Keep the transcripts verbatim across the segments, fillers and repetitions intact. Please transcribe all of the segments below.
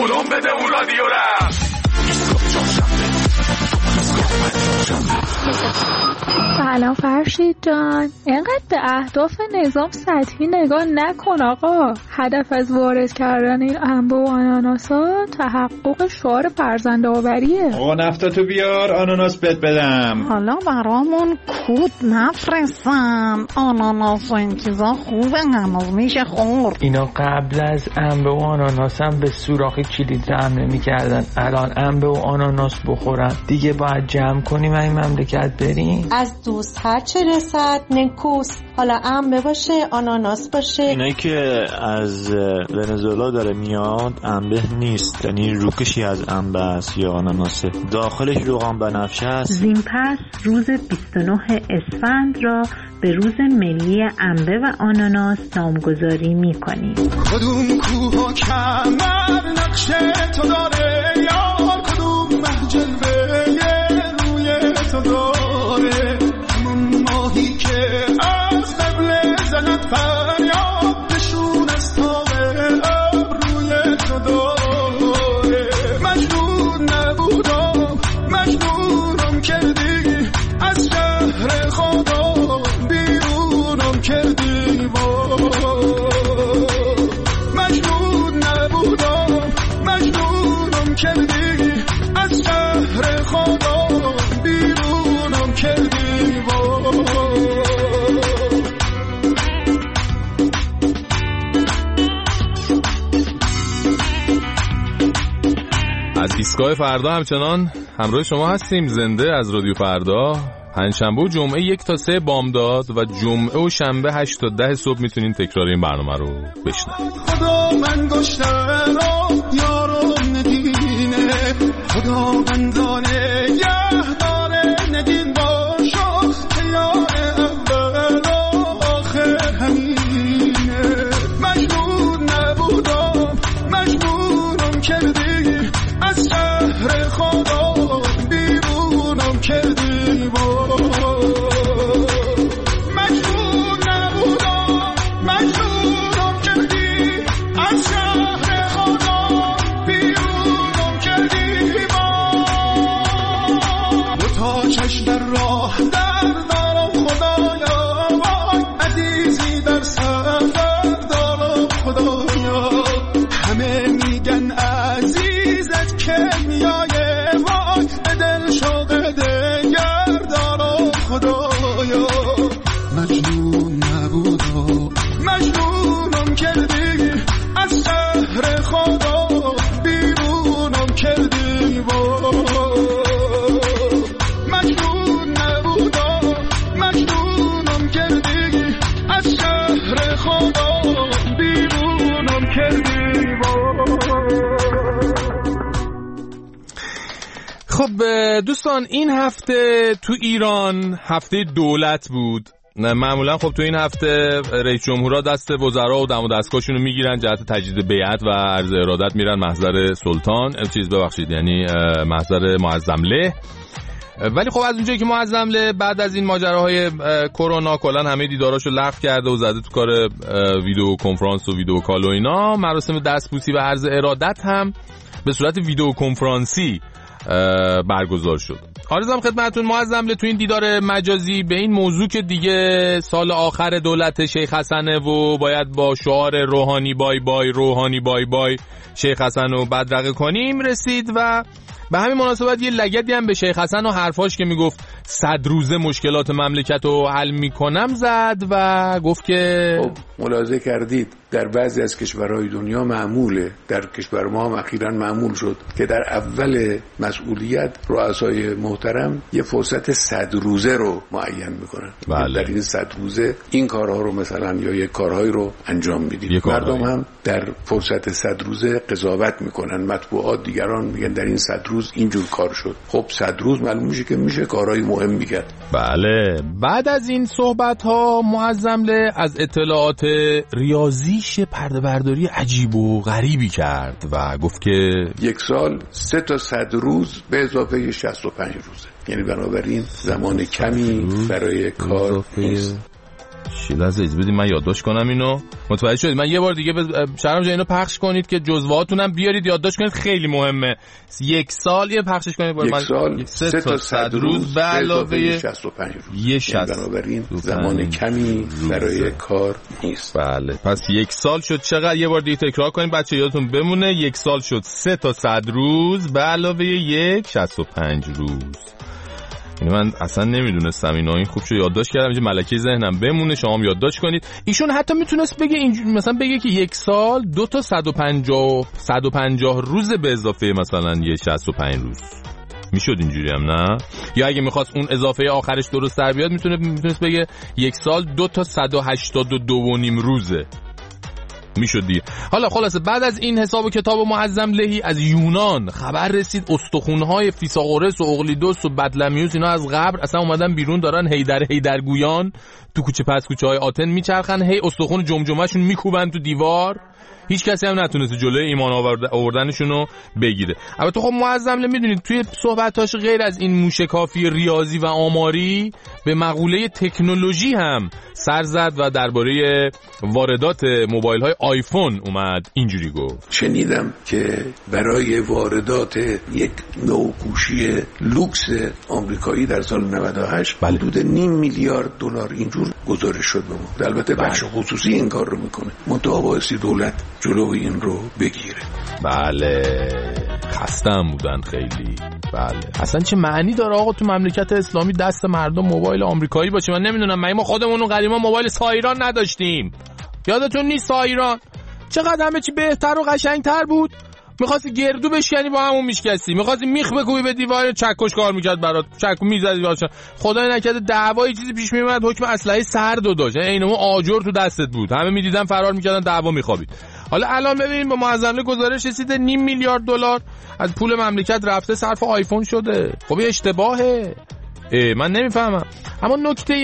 کدوم بده اون رادیو رفت. سلام فرشید جان، اینقدر به اهداف نظام سطحی نگاه نکن آقا. هدف از وارد کردن این انبه و آناناسا تحقق شعار فرزند آوریه. آقا نفتاتو بیار آناناس بد بدم. حالا برامون کود نفرستن. آناناس و این چیزا خوبه، هنوز میشه خورد. اینا قبل از انبه و آناناس هم به سوراخ کلید حمله میکردن. الان انبه و آناناس بخورن دیگه باید جمع کنیم این مملکت بریم. از دوست هر چه رسد نکوست، حالا انبه باشه آناناس باشه. اینایی که از ونزوئلا داره میاد انبه نیست، یعنی روکشی از انبه است یا آناناسه، داخلش روغن بنفشه است. زین پس روز بیست و نه اسفند را به روز ملی انبه و آناناس نامگذاری می‌کنیم. کدوم کوه کمر نقشه تو داره یار، کدوم محجلبه روی تو داره، همون ماهی که از قبل زند فریاد نشون از تاقه روی تو داره. مجنون نبودم مجنونم کردی، از شهر خدا بیرونم کردی. مجنون نبودم مجنونم کردی، از شهر خدا بیرونم کردی. از ایستگاه فردا همچنان همراه شما هستیم، زنده از رادیو فردا. پنجشنبه و جمعه یک تا سه بامداد و جمعه و شنبه هشت تا ده صبح میتونین تکرار این برنامه رو بشنوید. خدا من گشتن یارم ندینه، خدا بندانه یهداره ندین باشا، که یار اول آخر همینه. مجنون نبودم مجنونم کردی، از شهر خدا بیرونم کردی. مجنون نبودم مجنونم کردی، از شهر خدا بیرونم کردی. دو تا چشم در راه در دارم خدایا، عزیزی در سفر دارم خدایا. همه میگن عزیزت که میایه، وای به دل شوق دگر دارم خدایا. مجنون نبودم مجنونم کردی، از شهر خدا بیرونم کردی. مجنون نبودم مجنونم کردی، از شهر خدا بیرونم کردی. خب دوستان، این هفته تو ایران هفته دولت بود. معمولا خب تو این هفته رئیس جمهورها دست وزرا و دم و دستگاهشون رو میگیرن جهت تجدید بیعت و عرض ارادت میرن محضر سلطان، چیز ببخشید یعنی محضر معظمله. ولی خب از اونجایی که معظمله بعد از این ماجراهای کرونا کلا همه دیداراشو لغو کرده و زده تو کار ویدیو کنفرانس و ویدیو کال و اینا، مراسم دستبوسی و عرض ارادت هم به صورت ویدیو کنفرانسی برگزار شد. عرضم خدمتتون معظمله تو این دیدار مجازی به این موضوع که دیگه سال آخر دولت شیخ حسنه و باید با شعار روحانی بای بای روحانی بای بای شیخ حسن رو بدرقه کنیم رسید و به همین مناسبت یه لگدی هم به شیخ حسن و حرفاش که میگفت صد روزه مشکلات مملکت رو حل میکنم زد و گفت که خب ملاحظه کردید در بعضی از کشورهای دنیا معموله، در کشور ما هم اخیراً معمول شد که در اول مسئولیت رؤسای محترم یه فرصت صد روزه رو معین میکنن. بله. در این صد روزه این کارها رو مثلا یا یک کارهایی رو انجام میدیم. مردم هم در فرصت صد روزه قضاوت میکنن، مطبوعات دیگران میگن در این صد روز اینجور کار شد. خب صد روز معلوم میشه که میشه کارهای مهم میگن. بله. بعد از این صحبت ها معظمله از اطلاعات ریاضیش پرده برداری عجیب و غریبی کرد و گفت که یک سال سه تا صد روز به اضافه شصت و پنج روزه، یعنی بنابراین زمان کمی برای کار نیست. شیلاز اجازه بدید من یادداشت کنم اینو. متوجه شدید؟ من یه بار دیگه به شرم جان اینو پخش کنید که جزوهاتونم بیارید یادداشت کنید، خیلی مهمه. یک سال یه پخشش کنید. یک من سال سه تا صد روز به علاوه شصت و پنج روز. یه شصت. بنابراین زمان کمی برای کار نیست. بله پس یک سال شد چقدر؟ یه بار دیگه تکرار کنید بچه یادتون بمونه. یک سال شد سه تا صد روز به علاوه یک شصت و پنج روز. یعنی من اصلا نمیدونستم اینو، این خوب شد یادداشت کردم اینجا ملکه ذهنم بمونه، شما هم یادداشت کنید. ایشون حتی میتونست بگه اینج... مثلا بگه که یک سال دو تا صد و پنجاه صد و پنجاه روز به اضافه مثلا یه شصت و پنج روز میشد، اینجوری هم نه؟ یا اگه میخواست اون اضافه آخرش درست در بیاد میتونه میتونست بگه یک سال دو تا صد و هشتاد و دو و نیم روزه میشد دیر. حالا خلاصه بعد از این حساب و کتاب معظم لهی از یونان خبر رسید استخونهای فیثاغورس و اقلیدوس و بدلمیوس اینا از قبر اصلا اومدن بیرون، دارن هیدر هیدرگویان تو کوچه پس کوچه های آتن میچرخن، هی استخون جمجمه‌شون میکوبن تو دیوار، هیچ کسی هم نتونسته جلوی ایمان آوردنشون رو بگیره. البته خب معظم له میدونید توی صحبتاش غیر از این موشکافی ریاضی و آماری به مقوله تکنولوژی هم سر زد و درباره واردات موبایل های آیفون اومد اینجوری گفت. شنیدم که برای واردات یک نوع گوشی لوکس آمریکایی در سال نود و هشت بله. حدود نیم میلیارد دلار اینجور گزارش شد به ما. البته بله. بخش خصوصی این کار رو میکنه، منتها بایستی دولت جلوی این رو بگیره. بله خستم بودن خیلی. بله اصلا چه معنی داره آقا تو مملکت اسلامی دست مردم موبایل آمریکایی باشه؟ من نمیدونم، من ما خودمون قدیما موبایل سایران نداشتیم، یادتون نیست سایران چقدر همه چی بهتر و قشنگتر بود؟ می‌خواستی گردو بشکنی با همون میشکستی، می‌خواستی میخ بکوبی به دیوار چکش کار می‌کرد برات، چکو می‌زدی واسه خدای نکرده دعوایی چیزی پیش میومد حکم اسلحه سرد داشت، عین اون آجر تو دستت بود، همه می‌دیدن فرار می‌کردن دعوا می‌خوابید. حالا الان ببینیم با معظم له گزارش رسیده نیم میلیارد دلار از پول مملکت رفته صرف آیفون شده. خب این اشتباهه، من نمیفهمم. اما نکته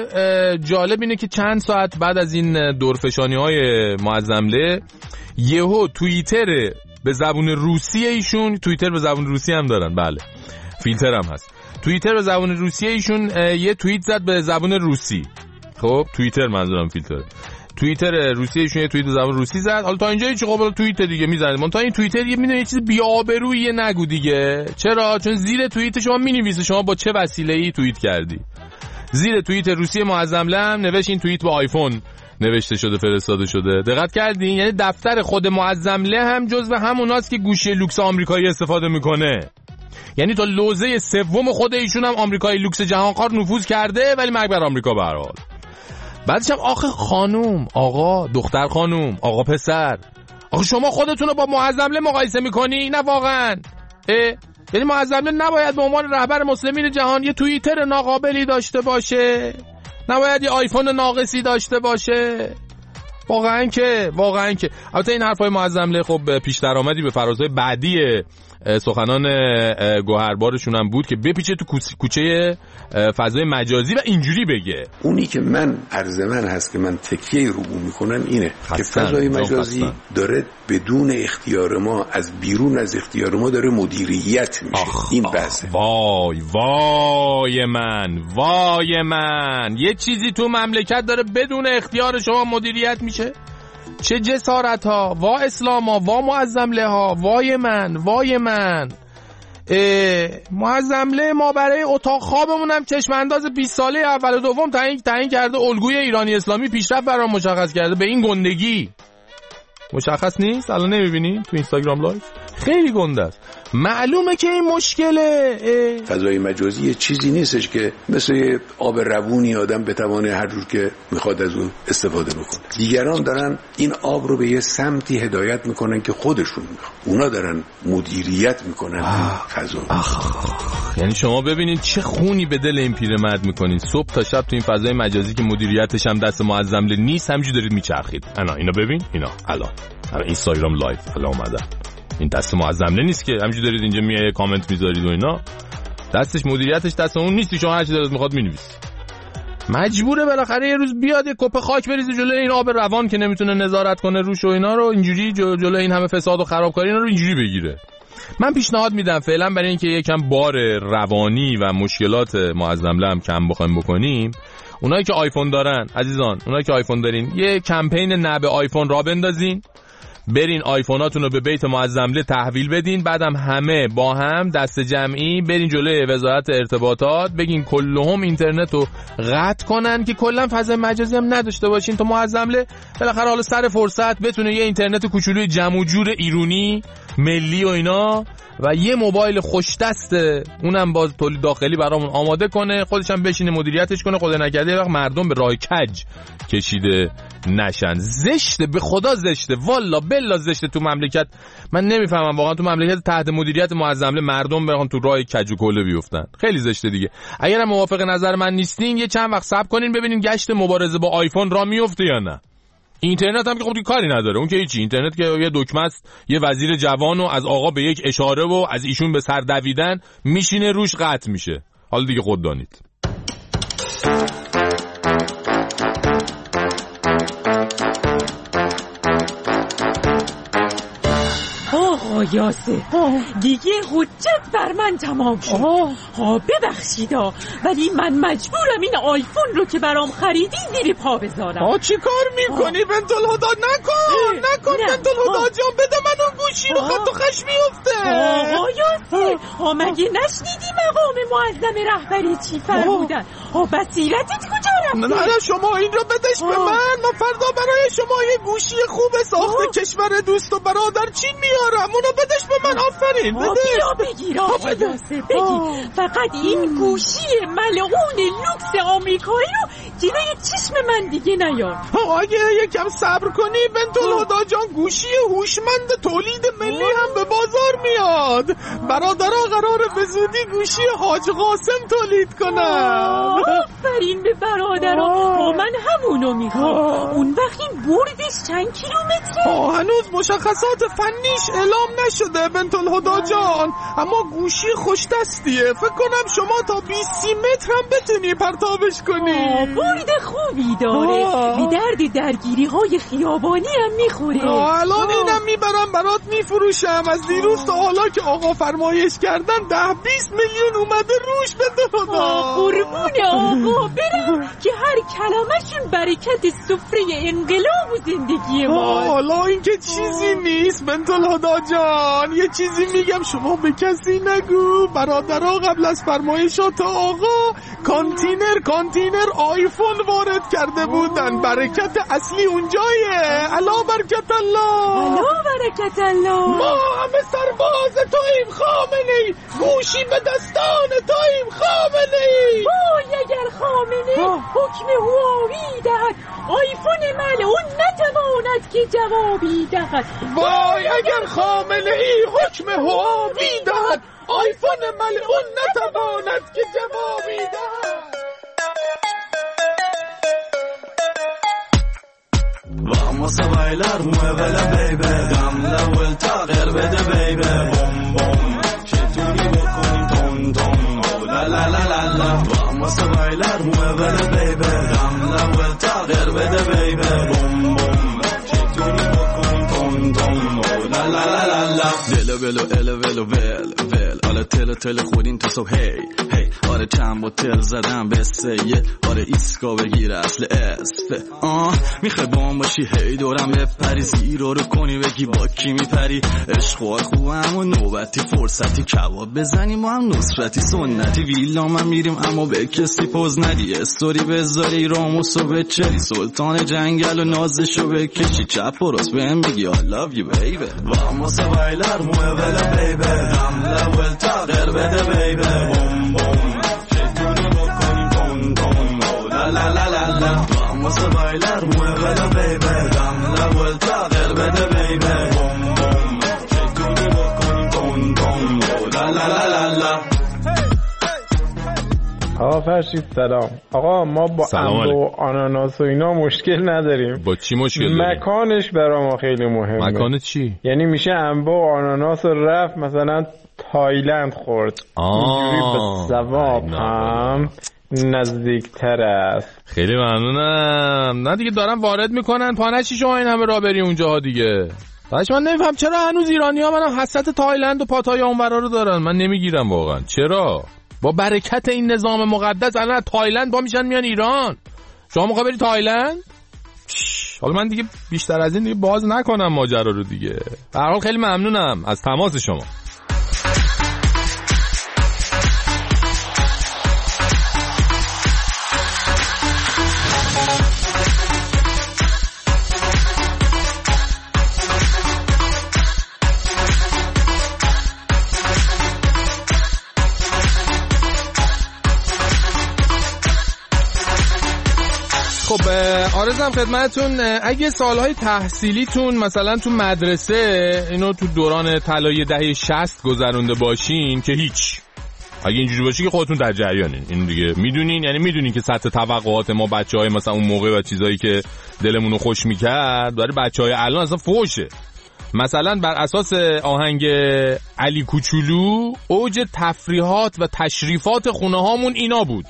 جالب اینه که چند ساعت بعد از این دورفشانی‌های معظم له یهو توییتر به زبون روسی ایشون، توییتر به زبون روسی هم دارن بله فیلتر هم هست، توییتر به زبون روسی ایشون یه توییت زد به زبون روسی. خب توییتر منظورم فیلتر، توییتر روسی ایشون یه توییت به زبون روسی زد. حالا تا اینجا هیچ قابل توییت دیگه میزنه، من تا این توییتر یه میدونه یه چیز بی‌آبرویی نگو دیگه. چرا؟ چون زیر توییت شما مینویسه شما با چه وسیله‌ای توییت کردی. زیر توییت روسی معظم له هم نوشت این توییت با آیفون نوشته شده فرستاده شده. دقت کردین؟ یعنی دفتر خود معظم له هم جزو هموناست که گوشی لوکس آمریکایی استفاده میکنه. یعنی تا لوزه سوم خود ایشون هم آمریکایی لوکس جهانخوار نفوذ کرده، ولی مرگ بر آمریکا به هر حال. بعدش هم آخه خانوم، آقا، دختر خانوم، آقا پسر، آخه شما خودتون رو با معظم له مقایسه میکنی؟ نه واقعا. یعنی معظم له نباید به عنوان رهبر مسلمین جهان یه توییتر ناقابلی داشته باشه؟ نباید یه آیفون ناقصی داشته باشه؟ واقعا که واقعا که البته این حرفای معظم له خب پیش درآمدی به فرازهای بعدی سخنان گوهربارشون هم بود که بپیچه تو کوچه فضای مجازی و اینجوری بگه. اونی که من عرض من هست که من تکیه رو اون میکنم اینه که فضای مجازی خستن. داره بدون اختیار ما، از بیرون از اختیار ما داره مدیریت میشه. آخ این بحثه. وای وای من وای من یه چیزی تو مملکت داره بدون اختیار شما مدیریت میشه؟ چه جسارت ها، وا اسلام ها، وا معظم له ها، وای من وای من. معظم له ما برای اتاق خوابمون هم چشم انداز بیست ساله اول و دوم تعیین تعیین کرده، الگوی ایرانی اسلامی پیشرفت برام مشخص کرده. به این گندگی مشخص نیست؟ الان نمیبینین تو اینستاگرام لایو؟ خیلی گنده است. معلومه که این مشکله. فضای مجازی یه چیزی نیستش که مثل آب روونی آدم بتوانه هر جور که میخواد از اون استفاده بکنه. دیگران دارن این آب رو به یه سمتی هدایت میکنن که خودشون میخوان، اونا دارن مدیریت میکنن فضا. یعنی شما ببینید چه خونی به دل این پیرمرد میکنین، صبح تا شب تو این فضای مجازی که مدیریتش هم دست معظم له نیست همینجوری دارید میچرخید. انا اینا ببین، اینا الان الان اینستاگرام لایو الان اومدن، این دست معظم له نیست که همینجوری دارید اینجا میای کامنت میذارید و اینا، دستش مدیریتش دست اون نیست، شما هر چی دلت میخواد مینویسی. مجبوره بالاخره یه روز بیاد یه کپه خاک بریزه جلوی این آب روان که نمیتونه نظارت کنه روش و اینا رو، اینجوری جلوی این همه فساد و خرابکاری اینا رو اینجوری بگیره. من پیشنهاد میدم فعلا برای اینکه یکم بار روانی و مشکلات معظم له هم کم بخوایم بکنیم، اونایی که آیفون دارن عزیزان، اونایی که آیفون دارین یه کمپین نب آیفون را بندازین، برین آیفوناتون رو به بیت معظمله تحویل بدین، بعدم همه با هم دست جمعی برین جلوی وزارت ارتباطات بگین کلهم اینترنت رو قطع کنن که کلا فضای مجازی هم نداشته باشین تا معظمله بالاخره حالا سر فرصت بتونه یه اینترنت کوچولوی جمع و جور ایرونی ملی و اینا و یه موبایل خوش دسته اونم باز تولید داخلی برامون آماده کنه، خودش هم بشینه مدیریتش کنه، خدا نکرده وقت مردم به راه کج کشیده نشن. زشته، به خدا زشته، والا بلا زشته تو مملکت. من نمیفهمم واقعا تو مملکت تحت مدیریت معظمله مردم برن تو راه کج و کوله بیفتن. خیلی زشته دیگه. اگرم موافق نظر من نیستین یه چند وقت صبر کنین ببینین گشت مبارزه با آیفون را میفته یا نه. اینترنت هم که خب کاری نداره، اون که هیچی، اینترنت که یه دکمه است، یه وزیر جوانو از آقا به یک اشاره و از ایشون به سر دویدن میشینه روش قطع میشه. حالا دیگه خود دانید. آقا یاسر دیگه حجت بر من تمام شد. ها ببخشیدا ولی من مجبورم این آیفون رو که برام خریدین زیر پا بذارم. آه چی کار میکنی بنت الهدا؟ نکن نکن بنت الهدا جان، بده من اون گوشی رو، خط و خش میفته. آقا یاسر ها مگه نشنیدی مقام معظم رهبری چی فرمودن؟ ها بصیرتت کجا رفته؟ نه نه شما این رو بدش به من، من فردا برای شما یه گوشی خوب ساخت کشور دوست و برادر چین میارم، اونو بدش به من. آفرین بدش. بیا بگیر آقا یاسر بگیر، فقط این گوشی ملعون لوکس آمریکایی رو جلوی چشم من دیگه نیار. اگه یکم صبر کنی بنت الهدا جان گوشی هوشمند تولید ملی هم به بازار میاد. برادرها قراره به زودی گوشی حاج قاسم تولید کنن. آفرین به برادرها، من همونو میخوام. اون وقت این بردش چند کیلومتره؟ هنوز مشخصات فنیش اعلام نشده بنت الهدا جان، اما گوشی خوش دستیه، فکر کنم شما تا بیست متر هم بتونی پرتابش کنی. برد خوبی داره، به درد درگیری های خیابانی هم میخوره. الان اینم میبرم برات میفروشم. از دیروز تا حالا که آقا فرمایش کردن ده بیست میلیون اومده روش بنت الهدا. قربون آقا برم که هر کلمه‌شون برکت سفره انقلاب و زندگی ما. حالا این که چیزی نیست بنت الهدا جان، یه چیزی میگم شما به کسی نگو. برادرها قبل از فرمایشات آقا کانتینر کانتینر آیفون وارد کرده بودن. برکت اصلی اونجایه. الا برکت الله، الا برکت الله. ما همه سرباز تویم خامنه‌ای، گوشی به دستان تویم خامنه‌ای. وای اگر خامنه حکم هواوی دهد آیفون ملعون نتواند که جوابی دهد. وای اگر خامنه ای حکم هواوی دهد آیفون ملعون نتواند که جوابی دهد. Vamos a bailar, muévela baby, dame la vuelta, غربده baby, bom bom, چطوری بکنیم تون تون، oh la la la la la. Vamos a bailar, muévela baby, dame la vuelta, غربده baby, bom bom, چطوری بکنیم تون تون، oh la la la la la. دل ولو ال ولو ول ول، حالا تل تل خورین تو صبح هی هی. آره چند بوتل زدم به سیه، آره ایسکا بگیر اصل اسفه. آه میخوای بام باشی هی دورم بپری، زیرو رو کنی بگی با کی میپری. عشقوار خوبم و نوبتی فرصتی، کباب بزنیم و هم نصرتی سنتی. ویلا من میریم اما به کسی پوز ندی، استوری بذاری راموسو بچری، سلطان جنگل و نازشو بکشی، چپ و راست بهم بگی I love you baby. Vamos a bailar, muévela baby, dame la vuelta, غربده baby, bom bom, چطوری بکنیم تون تون، oh la la la la la. Vamos a bailar, muévela baby, dame la vuelta, غربده baby, bom bom, چطوری بکنیم تون تون، oh la la la la la. آقا فرشید سلام. آقا ما با انبه و آناناس و اینا مشکل نداریم. با چی مشکل داریم؟ مکانش برای ما خیلی مهمه. مکان چی؟ یعنی میشه انبه و آناناس رو رفت مثلا تایلند خورد، اینجوری به ثواب هم نزدیکتر است. خیلی ممنونم. نه دیگه دارم وارد میکنن پانچی شما این همه راه بری اونجاها دیگه. باش من نمیفهم چرا هنوز ایرانی ها منم حسرت تایلند و پاتایا اونورا رو دارن. من نمیگیرم واقعا چرا. با برکت این نظام مقدس الان تایلند با میشن میان ایران. شما میخوای بری تایلند؟ حالا من دیگه بیشتر از این دیگه باز نکنم ماجرا رو دیگه. به هر حال خیلی ممنونم از تماس شما. خب آرزم خدمتون، اگه سالهای تحصیلیتون مثلا تو مدرسه اینو تو دوران طلایی دهه شصت گذرونده باشین که هیچ، اگه اینجوری باشه که خودتون در جریانین، این دیگه میدونین، یعنی میدونین که سطح توقعات ما بچهای مثلا اون موقع و چیزایی که دلمون رو خوش میکرد برای بچهای الان اصلا فوشه. مثلا بر اساس آهنگ علی کوچولو اوج تفریحات و تشریفات خونه هامون اینا بود.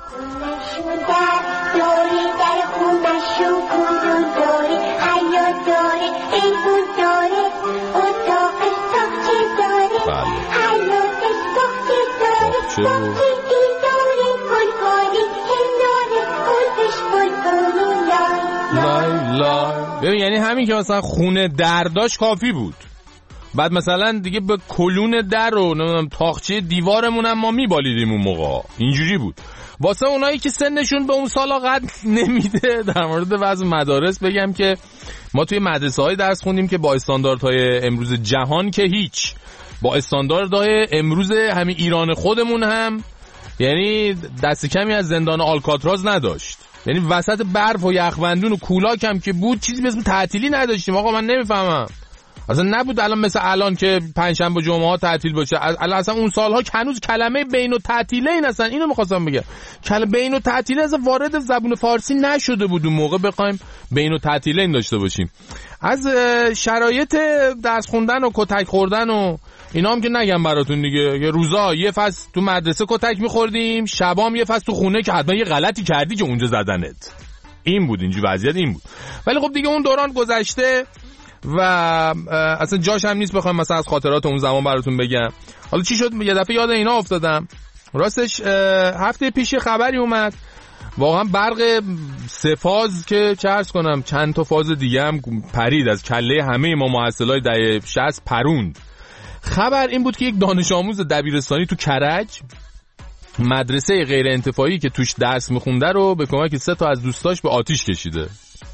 داری در خونشون کدوم داری حیات داری ایبون داری اتاقش تاقچه داری حیاتش تاقچه داری تاقچه داری گلگاری کناره گلبش بلبلی لای لای. ببین یعنی همین که مثلا خونه در داشت کافی بود، بعد مثلا دیگه به کلون در و نمیدونم تاقچه دیوارمون هم ما میبالیدیم اون موقع. اینجوری بود. واسه اونایی که سنشون به اون سالا قد نمیده، در مورد وضع مدارس بگم که ما توی مدرسه های درس خوندیم که با استانداردهای امروز جهان که هیچ، با استانداردهای امروز همین ایران خودمون هم یعنی دست کمی از زندان آلکاتراز نداشت. یعنی وسط برف و یخبندون و کولاک هم که بود چیزی به اسم تعطیلی نداشتیم. آقا من نمیفهمم اصلا نبود الان مثل الان که پنجشنبه و جمعه ها تعطیل باشه. الان اصلا اون سالها هنوز کلمه بین و تعطیله این اصلا اینو می‌خواستم بگم، کلمه بین و تعطیله اصلا وارد زبون فارسی نشده بود اون موقع بخوایم بین و تعطیله این داشته باشیم. از شرایط درس خوندن و کتک خوردن و اینا هم که نگم براتون دیگه، یه روزا یه فصل تو مدرسه کتک می‌خوردیم، شبام یه فصل تو خونه که حتما یه غلطی کردی که اونجا زدنت. این بود، اینجوری وضعیت این بود. ولی خب دیگه اون دوران گذشته و اصلا جاش هم نیست بخوام مثلا از خاطرات اون زمان براتون بگم. حالا چی شد؟ یه دفعه یاد اینا افتادم. راستش هفته پیش خبری اومد واقعا برق سه فاز که چه عرض کنم چند تا فاز دیگه هم پرید از کله همه ما محصلای دهه شصت پروند. خبر این بود که یک دانش آموز دبیرستانی تو کرج مدرسه غیر انتفاعی که توش درس میخونده رو به کمک سه تا از دوستاش به آتیش کشیده.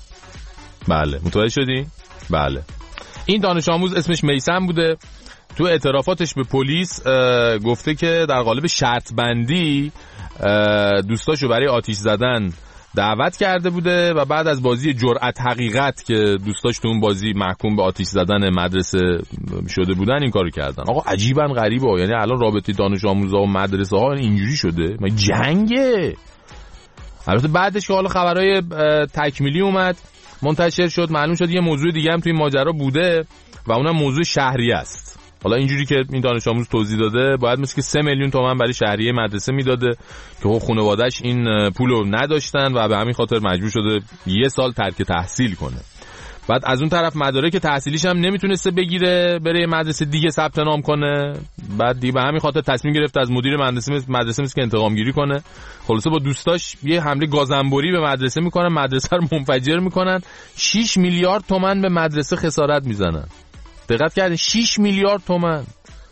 بله متوجه شدی؟ بله. این دانش آموز اسمش میثم بوده. تو اعترافاتش به پلیس گفته که در قالب شرط بندی دوستاشو برای آتیش زدن دعوت کرده بوده و بعد از بازی جرأت حقیقت که دوستاش تو اون بازی محکوم به آتیش زدن مدرسه شده بودن این کارو کردن. آقا عجیبا غریبه، یعنی الان رابطه دانش آموزا و مدرسه ها اینجوری شده، ما جنگه. البته بعدش که حالا خبرای تکمیلی اومد منتشر شد معلوم شد یه موضوع دیگه هم توی ماجرا بوده و اونم موضوع شهریه است. حالا اینجوری که این دانش آموز توضیح داده باید مثل که سه میلیون تومان برای شهریه مدرسه میداده که خب خانواده‌اش این پولو نداشتن و به همین خاطر مجبور شده یه سال ترک تحصیل کنه. بعد از اون طرف مدارک تحصیلیش هم نمیتونسته بگیره بره مدرسه دیگه ثبت نام کنه. بعد دیگه به همین خاطر تصمیم گرفت از مدیر مدرسه مدرسه مثل که انتقام گیری کنه. خلاصه با دوستاش یه حمله گازنبوری به مدرسه میکنن، مدرسه رو منفجر میکنن، شش میلیارد تومان به مدرسه خسارت میزنن. دقت کردین؟ شش میلیارد تومان.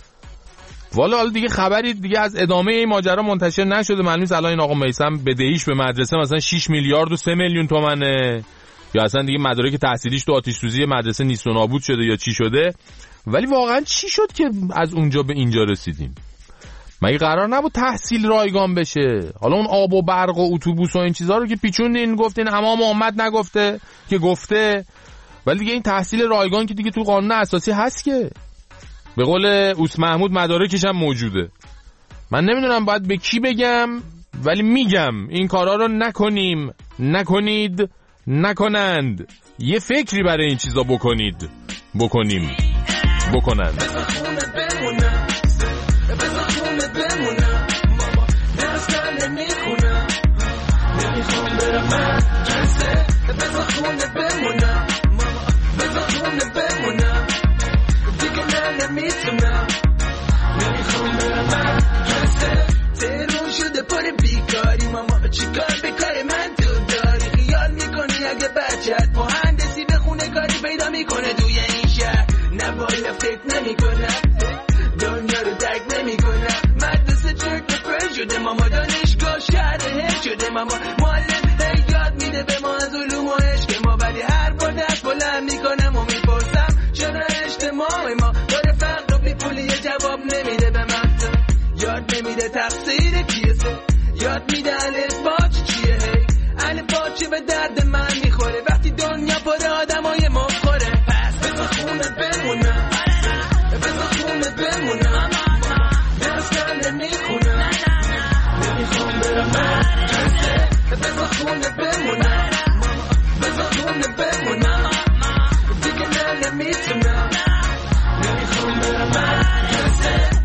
والا حالا دیگه خبری دیگه از ادامه این ماجرا منتشر نشده. معلومه الان این آقا میثم بدهیش به مدرسه مثلا شش میلیارد و سه میلیون تومانه، یا اصلا دیگه مدارک تحصیلیش تو آتش سوزی مدرسه نیست و نابود شده یا چی شده. ولی واقعا چی شد که از اونجا به اینجا رسیدیم؟ مگه قرار نبود تحصیل رایگان بشه؟ حالا اون آب و برق و اتوبوس و این چیزا رو که پیچوندین گفتین اما محمد نگفته که گفته، ولی دیگه این تحصیل رایگان که دیگه تو قانون اساسی هست که به قول اوس محمود مدارکش هم موجوده. من نمیدونم باید به کی بگم ولی میگم این کارا رو نکنیم، نکنید، نکنند. یه فکری برای این چیزا بکنید، بکنیم، بکنند. تهرون شده پر بیکاری ماما چیکار به کار من تو داری فکر نمی کنم دنیا رو درک نمی کنم مدرسه چرک فرد شده ماما دانشگاه شهر هر شده ماما معلم هی یاد میده به ما از علوم و عشق ما ولی هر بار دست بلند میکنم و میپرسم چرا اجتماع ما داره فقر و بی پولی جواب نمیده به من یاد نمیده تقصیر کیسه یاد میده الف باچ چیه هی الف باچ به درد من میخوره وقتی دنیا پر آدمای مفخوره پس بذار خونه بمونم بذار خونه بمونم درست کنه میخونم نمیخوام برم مدرسه بذار خونه بمونم بذار خونه بمونم دیگه نه نمیتونم نمیخوام برم مدرسه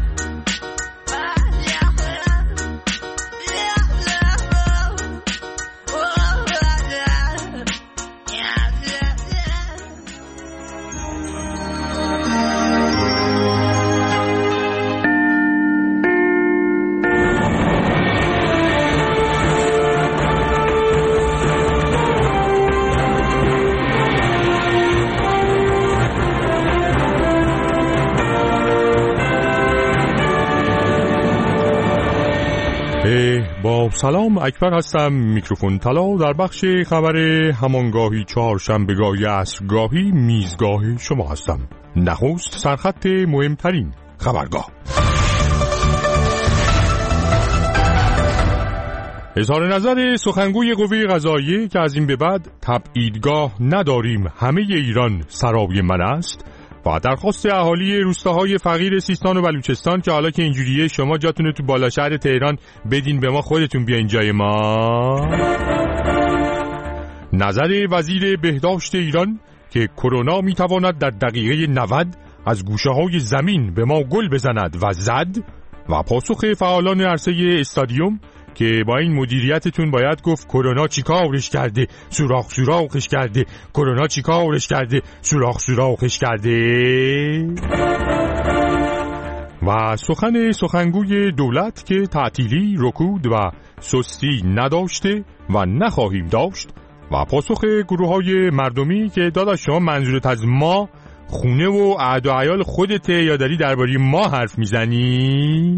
با سلام اکبر هستم میکروفون طلا در بخش خبر همانگاهی چهارشنبهگاهی عصرگاهی میزگاه شما هستم. نخست سرخط مهمترین خبرگاه. اظهار نظر سخنگوی قوه قضاییه که از این به بعد تبعیدگاه نداریم همه ایران سرای من است و درخواست اهالی روستاهای فقیر سیستان و بلوچستان که حالا که اینجوریه شما جاتون تو بالا شهر تهران بدین به ما خودتون بیاین جای ما. نظر وزیر بهداشت ایران که کرونا میتواند در دقیقه نود از گوشه های زمین به ما گل بزند و زد و پاسخ فعالان عرصه استادیوم که با این مدیریتتون باید گفت کرونا چیکارش کرده سوراخ سوراخش کرده کرونا چیکارش کرده سوراخ سوراخش کرده و سخن سخنگوی دولت که تعطیلی رکود و سستی نداشته و نخواهیم داشت و پاسخ گروه‌های مردمی که داداش شما منظورت از ما خونه و اعد و عیال خودته یا داری درباره ما حرف میزنی؟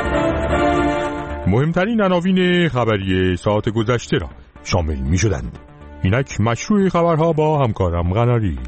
مهمترین عناوین خبری ساعت گذشته را شامل می شدند. اینک مشروع خبرها با همکارم قناری.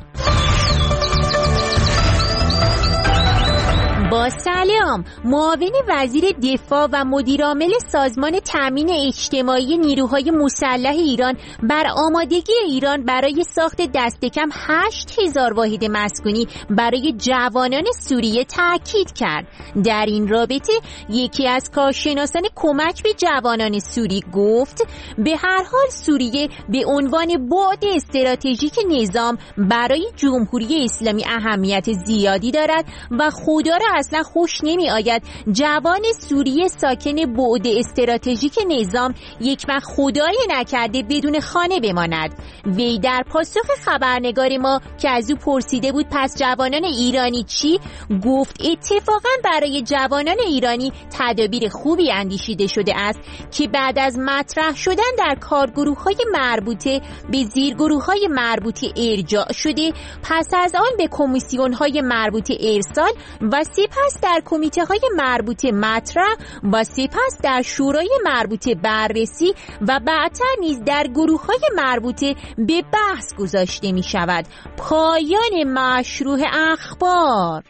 با سلام، معاون وزیر دفاع و مدیرعامل سازمان تامین اجتماعی نیروهای مسلح ایران بر آمادگی ایران برای ساخت دست کم هشت هزار واحد مسکونی برای جوانان سوریه تاکید کرد. در این رابطه یکی از کارشناسان کمک به جوانان سوری گفت به هر حال سوریه به عنوان بعد استراتژیک نظام برای جمهوری اسلامی اهمیت زیادی دارد و خدا را اصلا خوش نمی آید جوان سوریه ساکن بعد استراتژیک نظام یک وقت خدای نکرده بدون خانه بماند. وی در پاسخ خبرنگار ما که از او پرسیده بود پس جوانان ایرانی چی؟ گفت اتفاقا برای جوانان ایرانی تدابیر خوبی اندیشیده شده است که بعد از مطرح شدن در کارگروه‌های مربوطه به زیرگروه‌های مربوطه ارجاع شده پس از آن به کمیسیون‌های مربوطه ارسال و سپس در کمیته های مربوطه مطرح و سپس در شورای مربوطه بررسی و بعدتر نیز در گروه های مربوطه به بحث گذاشته می شود. پایان مشروع اخبار.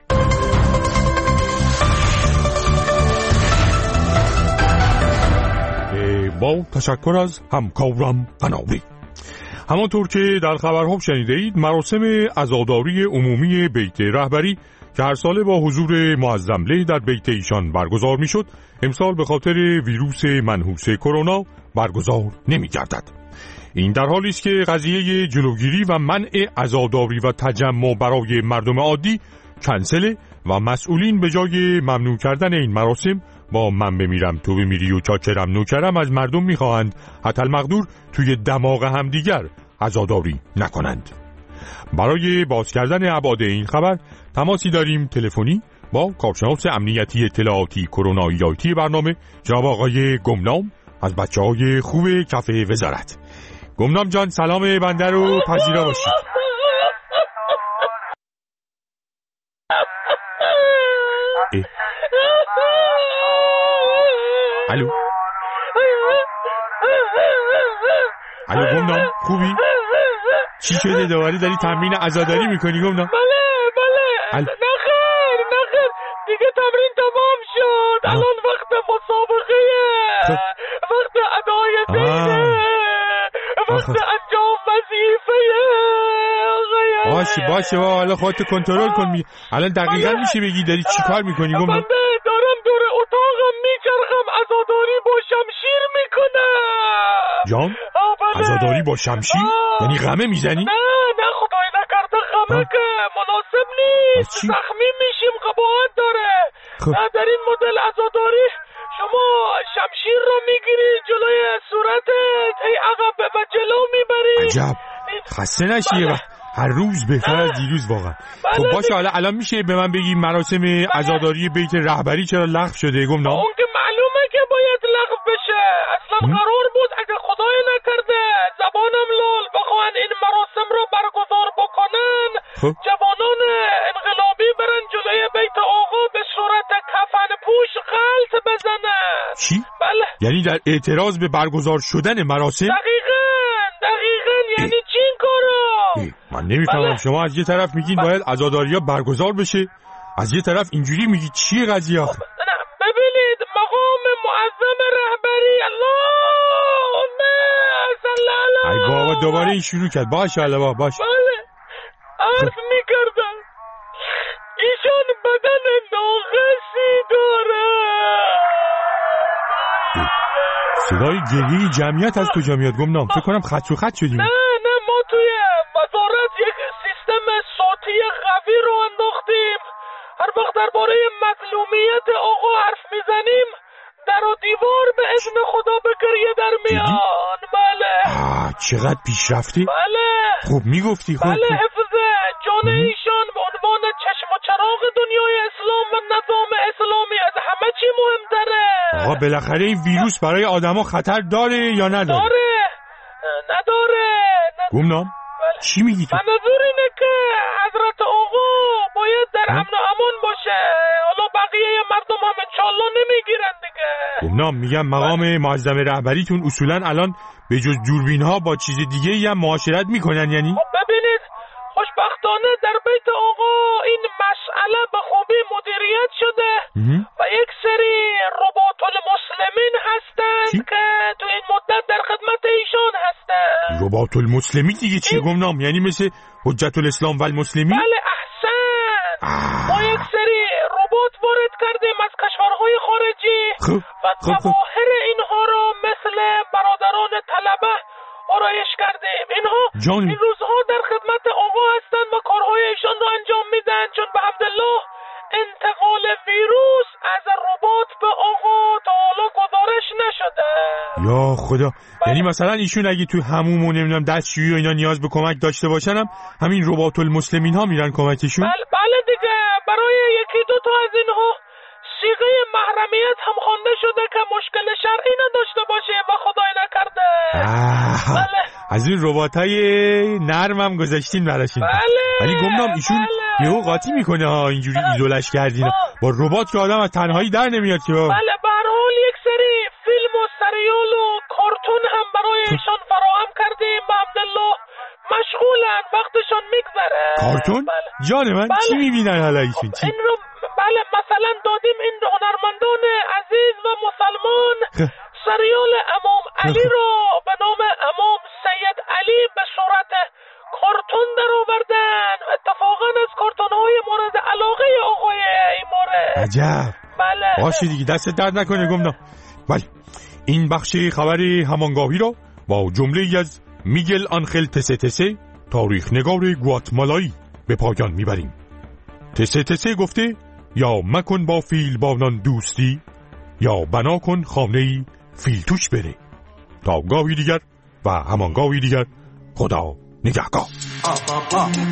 با تشکر از همکارم قناری. همانطور که در خبرها شنیده اید مراسم عزاداری عمومی بیت رهبری که هر ساله با حضور معظم له در بیت ایشان برگزار می شد امسال به خاطر ویروس منحوس کرونا برگزار نمی گردد. این در حالی است که قضیه جلوگیری و منع عزاداری و تجمع برای مردم عادی کنسله و مسئولین به جای ممنوع کردن این مراسم با من بمیرم تو بمیری و چاکرم نوکرم از مردم میخواهند حتی المقدور توی دماغ همدیگر عزاداری نکنند. برای باز کردن ابعاد این خبر تماسی داریم تلفنی با کارشناس امنیتی اطلاعاتی کرونایی آیتی برنامه جناب آقای گمنام از بچه‌های خوب کف وزارت. گمنام جان سلام بنده رو پذیرا باشید. الو الو گمنام خوبی؟ چی شده دوباره داری تمرین عزاداری میکنی گمنام؟ بله بله نخیر نخیر دیگه تمرین تمام شد. الان وقت مسابقه، وقت ادای دینه، وقت انجام وظیفه. باشه باشه با حالا خودتو کنترل کن. می... الان دقیقا میشه بگی داری چی کار میکنی گمنام؟ بنده دارم دور اتاقم میچرخم، عزاداری با شمشیر میکنم. جان؟ عزاداری با شمشیر؟ یعنی غمه میزنی؟ نه نه خدای نکرده غمه که مناسب نیست، زخمی میشیم، قباحت داره. در این مدل عزاداری شما شمشیر رو میگیری جلوی صورتت، هی عقب به جلو میبری. عجب خسته نشی وقت هر روز بهتر از دیروز واقعا. خب باشه حالا الان میشه به من بگی مراسم عزاداری بیت رهبری چرا لغو شده گمنام؟ اون که معلومه که باید لغو بشه. اصلا قرار بود اگه خدای نکرده زبانم لال بخوان این مراسم رو برگزار بکنن، جوانان انقلابی برن جلوی بیت آقا به صورت کفن پوش غلط بزنن. چی؟ بله. یعنی در اعتراض به برگزار شدن مراسم؟ دقیقاً دقیقاً یعنی چی این کارو؟ من نمیفهمم. بله. شما از یه طرف میگین بله. باید عزاداری‌ها برگزار بشه، از یه طرف اینجوری میگی چیه قضیه آخه؟ ببینید مقام معظم رهبری، اللهم صل علی. ای بابا دوباره این شروع کرد. باشه حالا با باشه. بله عرض میکردم ایشان بدن ناقصی داره. صدای گریه جمعیت از کجا میاد گمنام؟ فکر کنم خط رو خط شدیم. نه نه ما توی وزارت یک سیستم صوتی قوی رو انداختیم. هر وقت درباره مظلومیت آقا حرف میزنیم در و دیوار به اذن خدا به گریه در میان. بله آه چقدر پیشرفتی. بله خوب میگفتی. خوب بله حفظ جان ایشان به عنوان چشم و چراغ دنیای اسلام و نظام اسلامی از همه چی مهمتره. آقا بالاخره این ویروس برای آدما خطر داره یا نداره؟ داره نداره گمنام بله. چی میگی تو؟ منظور اینه که حضرت آقا باید در امن و امان باشه. حالا بقیه مردم هم انشالله نمیگیرن دیگه. گمنام میگم مقام بله. معظم رهبریتون اصولا الان به جز دوربین ها با چیز دیگه ای هم معاشرت میکنن یعنی؟ خب ببینید خوشبختانه در بیت آقا این مسئله به خوبی مدیریت شده و یک سری رباط المسلمین هستن که تو این مدت در خدمت ایشان هستن. رباط المسلمین دیگه چیه گمنام؟ یعنی مثل حجت الاسلام و المسلمین؟ بله احسن. ما یک سری رباط وارد کردیم از کشورهای خارجی خب. و خب. ظواهر اینها رو مثل برادران طلبه آرایش کردیم. اینها جانی. این روزها در خدمت آقا هستن و کارهای ایشان رو انجام میدن، چون به حمدالله انتقال ویروس از رباط به آقا تا حالا گزارش نشده. یا خدا بله. یعنی مثلا ایشون اگه تو حموم و نمیدونم دستشویی و اینا نیاز به کمک داشته باشن هم همین رباط المسلمین ها میرن کمکشون؟ بله بله دیگه برای یکی دو تا از اینها صیغه محرمیت هم خوانده شده که مشکل شرعی نداشته باشه و خدای نکرده. بله. از این رباطای نرم هم گذاشتین براشین. بله. ولی گمنام ایشون بله. یهو قاطی میکنه ها اینجوری ایزولش کردین. با رباط که آدم از تنهایی در نمیاد که. بله به هر حال یک سری فیلم و سریال و کارتون هم برای ایشان فراهم کردیم به حمدالله. مشغولن وقتشان میگذره. کارتون؟ بله. جان من بله. چی میبینن حالا ایشون؟ چی؟ این رو بله مثلا دادیم این هنرمندان عزیز و مسلمان سریال امام علی رو به نام امام سید علی به صورت کارتون در آوردن. اتفاقا از کارتون های مورد علاقه آقای این مورد. عجب. بله باشه دیگه دست درد نکنه گمنام. بله این بخش خبر همانگاهی را با جمله ای از میگل آنخل تسه تسه تاریخ نگار گواتمالایی به پایان میبریم. تسه تسه گفته یا مکن با فیل بانان دوستی یا بنا کن خانه‌ای فیل توش بره. تا گاهی دیگر و همانگاهی دیگر خدا نگهدار.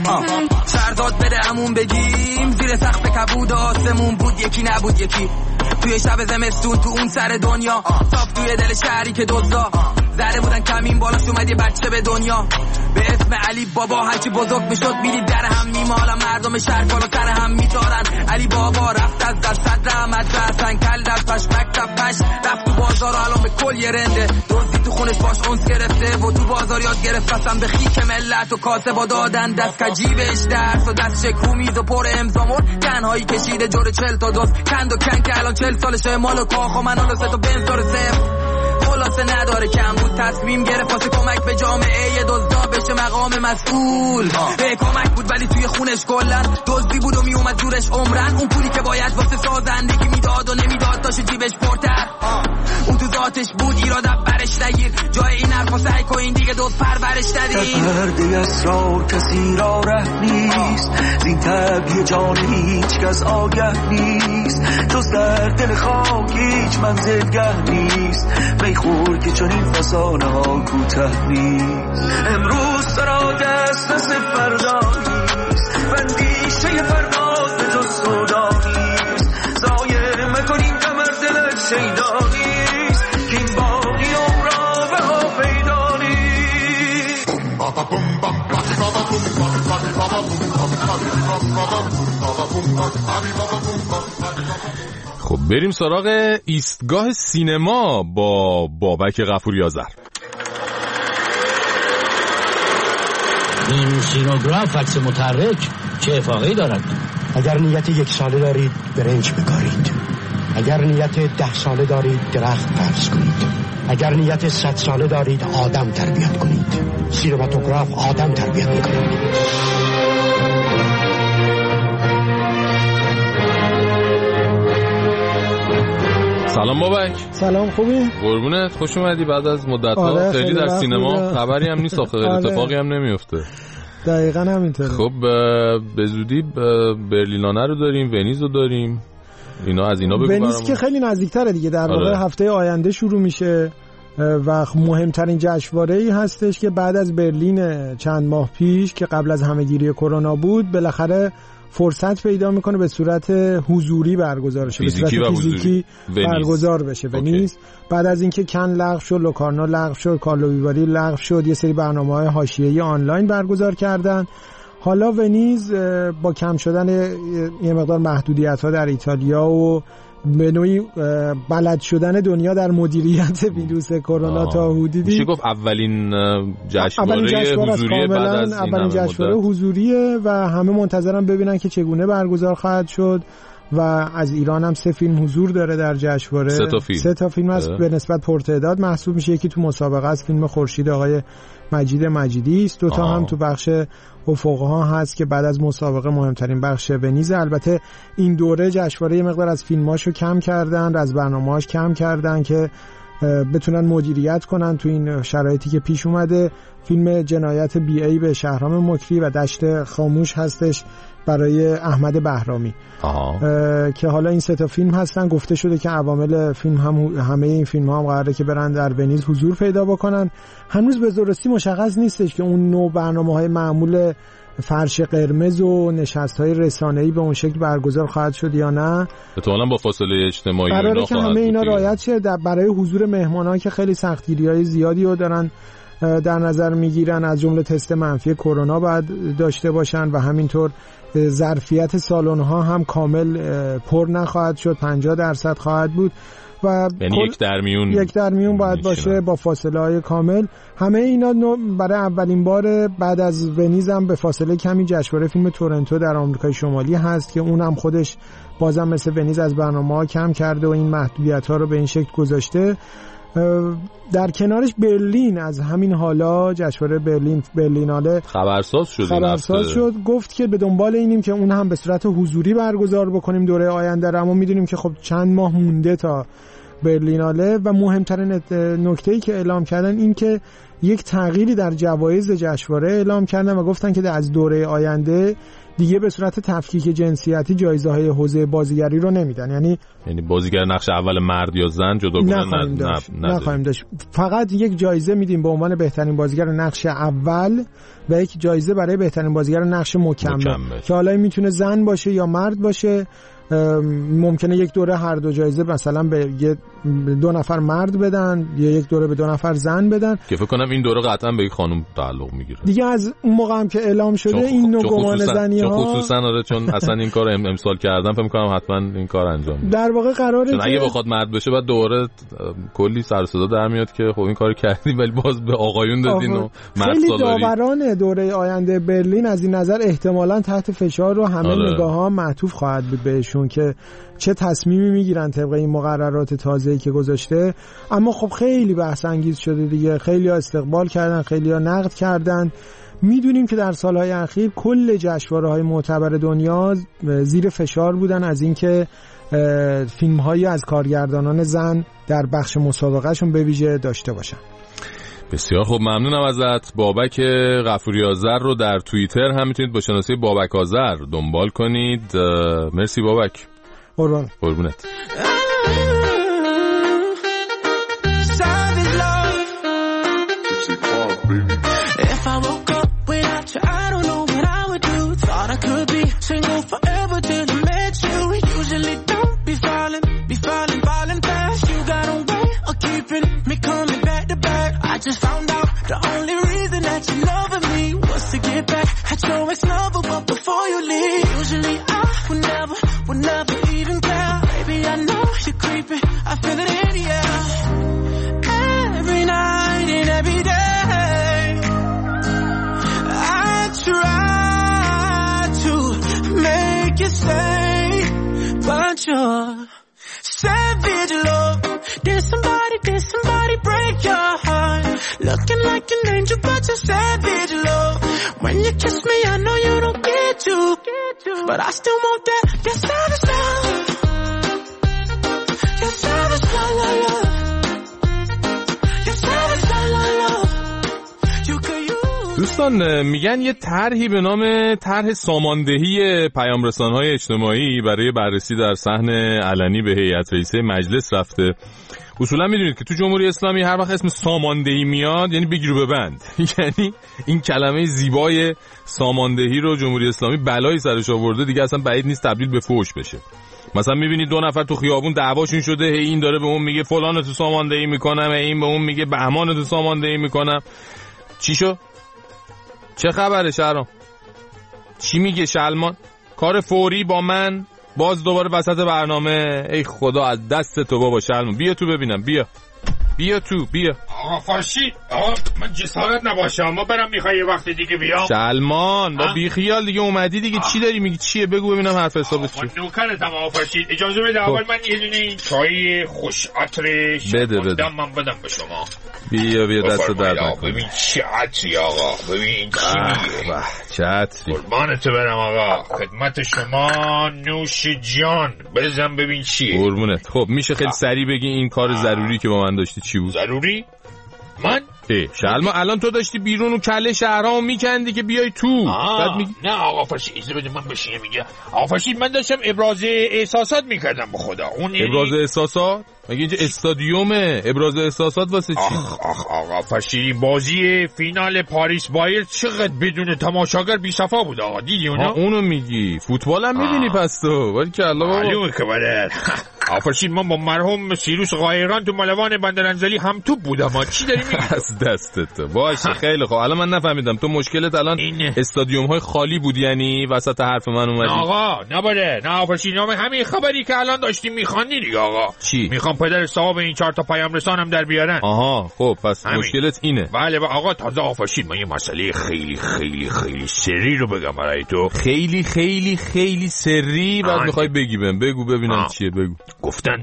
سرداد بده همون بگیم زیر سقف کبود آسمون بود یکی نبود یکی توی شب زمستون تو اون سر دنیا صاف توی دل شهری که دزدا زده بودن کمین بالاش اومد یه بچه به دنیا به اسم علی بابا هرچی بزرگ میشد میدید در هم میمالن مردم شهر بالا سر هم میتارن علی بابا رفت از در صدر احمد رسن کل در پش مکتب پش رفت تو بازار و الان به کل یه رنده دزدی تو خونش باش اونس گرفته و تو بازار یاد گرفت قسم به خیک ملت و کاسه با دادن دست کجیبش درس و دست شکو میز و پر امضامون تنهایی کشیده جور چل تا دوست کند و کن که الان چل سالشه مال و کاخ و من حالا سه تا بنزار صفر خلاصه نداره کم بود تصمیم گرفت واسه کمک به جامعه یه دزدا بشه مقام مسئول به کمک بود ولی توی خونش کلن دزدی بود و میومد زورش عمرن اون پولی که باید واسه سازندگی میداد و نمیداد تاشه جیبش پرتر اون تو ذاتش بود ایراد برش نگیر جای این حرفا سعی کن این دیگه دوست پرورش ندید پرده اسرار کسی را ره نیست زین طبیع جان هیچ کس آگه نیست جز در دل خاک هیچ منزلگه نیست میخور که چون این فسانه ها کوته نیست امروز سرا دست دست فردا نیست بندیشه پرواز به جز سودا نیست زایه مکنیم کمر دل شیدا نیست که این باقی عمرا به ها پیدا نیست خب بریم سراغ ایستگاه سینما با بابک غفوری آذر. این سینوگراف عکس متحرک چه افاقه‌ای دارد؟ اگر نیت یک ساله دارید برنج بکارید، اگر نیت ده ساله دارید درخت فرض کنید، اگر نیت صد ساله دارید آدم تربیت کنید. سینماتوگراف آدم تربیت میکنه. سلام بابک. سلام، خوبی؟ قربونت، خوش اومدی بعد از مدت ها. آره، خیلی در سینما بوده. خبری هم نیست آخه. آره. اتفاقی هم نمیفته. دقیقاً همینطوره. خب به زودی برلینانه رو داریم، ونیز رو داریم. اینا از اینا بگو برام. ونیز که خیلی نزدیک‌تره دیگه، در واقع آره. هفته آینده شروع میشه و مهمترین جشنواره‌ای هستش که بعد از برلین چند ماه پیش که قبل از همه‌گیری کرونا بود بالاخره فرصت پیدا میکنه به صورت حضوری برگزار شه، به صورت فیزیکی برگزار بشه ونیز. بعد از اینکه کن لغو شد، لوکارنو لغو شد، کارلو ویواری لغو شد، یه سری برنامه‌های حاشیه‌ای آنلاین برگزار کردن. حالا ونیز با کم شدن یه مقدار محدودیت‌ها در ایتالیا و به نوعی بلد شدن دنیا در مدیریت ویروس کرونا تا حدودی میشه گفت اولین جشنواره حضوری بعد از این اولین جشنواره حضوریه و همه منتظرن ببینن که چگونه برگزار خواهد شد و از ایران هم سه فیلم حضور داره در جشنواره. سه تا فیلم سه تا فیلم است به نسبت پرتعداد محسوب میشه. یکی تو مسابقه است، فیلم خورشید آقای مجید مجیدی است. دو تا هم تو بخش افق‌ها هست که بعد از مسابقه مهمترین بخش ونیز. البته این دوره جشنواره یه مقدار از فیلماشو کم کردن، از برنامه‌هاش کم کردن که بتونن مدیریت کنن تو این شرایطی که پیش اومده. فیلم جنایت بی ای به شهرام مکری و دشت خاموش هستش برای احمد بهرامی که حالا این سه تا فیلم هستن. گفته شده که عوامل فیلم هم همه این فیلم ها هم قراره که برن در ونیز حضور پیدا بکنن. هنوز به درستی مشخص نیستش که اون نوع برنامه‌های معمول فرش قرمز و نشست‌های رسانه‌ای به اون شکل برگزار خواهد شد یا نه. احتمالاً با فاصله اجتماعی قراره که همه اینا رعایت شه برای حضور مهمان‌ها که خیلی سختگیری‌های زیادی رو دارن در نظر میگیرن، از جمله تست منفی کرونا باید داشته باشن و همینطور ظرفیت سالن‌ها هم کامل پر نخواهد شد، پنجاه درصد خواهد بود و یعنی یک در میون یک در میون باید باشه با فاصله های کامل. همه اینا برای اولین بار بعد از ونیز هم به فاصله کمی جشنواره فیلم تورنتو در آمریکای شمالی هست که اونم خودش بازم مثل ونیز از برنامه‌ها کم کرده و این محدودیت‌ها رو به این شکل گذاشته. در کنارش برلین از همین حالا جشنواره برلین برلیناله خبرساز شد خبرساز شد گفت که به دنبال اینیم که اون هم به صورت حضوری برگزار بکنیم دوره آینده رو، اما میدونیم که خب چند ماه مونده تا برلیناله و مهمترین نکته‌ای که اعلام کردن این که یک تغییری در جوایز جشنواره اعلام کردن و گفتن که از دوره آینده دیگه به صورت تفکیک جنسیتی جایزه‌های حوزه بازیگری رو نمیدن. یعنی یعنی بازیگر نقش اول مرد یا زن جدا کنن نخواهیم داشت. نخواهیم داشت. فقط یک جایزه میدیم به عنوان بهترین بازیگر نقش اول و یک جایزه برای بهترین بازیگر نقش مکمل, مکمل. که حالا میتونه زن باشه یا مرد باشه ممکنه یک دوره هر دو جایزه مثلا به دو نفر مرد بدن یا یک دوره به دو نفر زن بدن که فکر کنم این دوره قطعا به یک خانم تعلق میگیره دیگه. از اون موقع هم که اعلام شده این نوع گمان زنی ها خصوصا آره چون اصلا این کارو امسال کردن فکر می‌کنم حتما این کار انجام میده. در واقع قراره که اگه بخواد مرد بشه بعد دوره کلی سر و صدا در میاد که خب این کارو کردیم ولی باز به آقایون دادین و مرد خیلی سالاری. داوران دوره آینده برلین از این نظر احتمالاً تحت فشار و همه آره. نگاه‌ها معطوف خواهد بود بهشون که چه تصمیمی میگیرن طبق این مقررات تازه‌ای که گذاشته. اما خب خیلی بحث انگیز شده دیگه، خیلی‌ها استقبال کردن، خیلی‌ها نقد کردن. میدونیم که در سالهای اخیر کل جشنواره‌های معتبر دنیا زیر فشار بودن از اینکه فیلم‌هایی از کارگردانان زن در بخش مسابقهشون به ویژه داشته باشن. بسیار خوب، ممنونم ازت. بابک غفوری آذر رو در توییتر هم میتونید با شناسه بابک آذر دنبال کنید. مرسی بابک. قربان. قربونت. I just found out the only reason that you loving me was to get back at your ex-lover, but before you leave, usually I would never, would never even care. Baby, I know you're creeping, I feel it in the air. Every night and every day, I try to make you stay, but you're savage love. Did somebody, did somebody break your heart? Looking like an angel, but you're savage love. When you kiss me, I know you don't get to, but I still want that, that savage love. Your savage love, love, love. Your savage love, love, love. You could use. دوستان میگن یه طرحی به نام طرح ساماندهی پیام‌رسان‌های اجتماعی برای بررسی در صحن علنی به هیئت رئیسه مجلس رفته. اصولا میدونید که تو جمهوری اسلامی هر وقت اسم ساماندهی میاد یعنی بگیرو ببند. یعنی این کلمه زیبای ساماندهی رو جمهوری اسلامی بلایی سرش آورده، دیگه اصلا بعید نیست تبدیل به فحش بشه. مثلا میبینید دو نفر تو خیابون دعواشون شده، هی این داره به اون میگه فلان تو ساماندهی میکنم، هی این به اون میگه بهمان تو ساماندهی میکنم. چی شو؟ چه خبره شهرام؟ چی میگه شلمان؟ کار فوری با من؟ باز دوباره وسط برنامه؟ ای خدا از دست تو بابا شلمان، بیا تو ببینم، بیا بیا تو بیا. آقا فرشید، آقا من جسارت نباشه اما برم میخوای یه وقت دیگه بیام. سلمان با بی خیال دیگه اومدی دیگه. چی داری میگی؟ چیه بگو ببینم حرف حسابت چیه. من نوکرتم آقا فرشید، اجازه بده اول من یه دونه این چای خوش عطرش بده بده من بدم به شما. بیا بیا دست درد نکن. ببین چه عطری آقا، ببین چی میگه. چه عطری. قربانت برم آقا، خدمت شما نوش جان. بزن ببین چیه. قربونت. خب میشه خیلی سریع بگی این کار ضروری که با من داشتی چی بود؟ ضروری؟ من؟ شلما الان تو داشتی بیرون و کله شهرامو میکندی که بیای تو. بعد میگی نه آقا فرشید ایزه بده من بشینه. میگه آقا فرشید من داشتم ابراز احساسات میکردم به خدا. اون ابراز احساسات؟ مگه اینجا استادیومه، ابراز احساسات واسه چی؟ آخ آخ آقا فرشید بازی فینال پاریس بایر چقدر بدون تماشاگر بی صفا بود آقا، دیدی اونو؟ اونو میگی. فوتبال هم میبینی پس تو؟ ولی که الله بابا معلومه که بله. آقا فرشید من با مرحوم سیروس غایران تو ملوان بندرانزلی هم توپ بودم. چی داری میگی؟ از دستت. باشه خیلی خوب. الان من نفهمیدم تو مشکلت الان استادیوم های خالی بود یعنی وسط حرف من اومدی؟ نه آقا نباده. نه آقا فرشید نام همین خبری که الان داشتیم میخوانی دیگه آقا. چی؟ میخوام پدر صاحب این چهار تا پیام رسانم در بیارن. آها خب پس همین. مشکلت اینه. بله آقا تازه آقا فرشید من یه مسئله خیلی خیلی خیلی سری رو بگم برای تو. خیلی خیلی خیلی سری بعد میخوای بگی بهم. بگو ببینم آه. چیه بگو. گفتن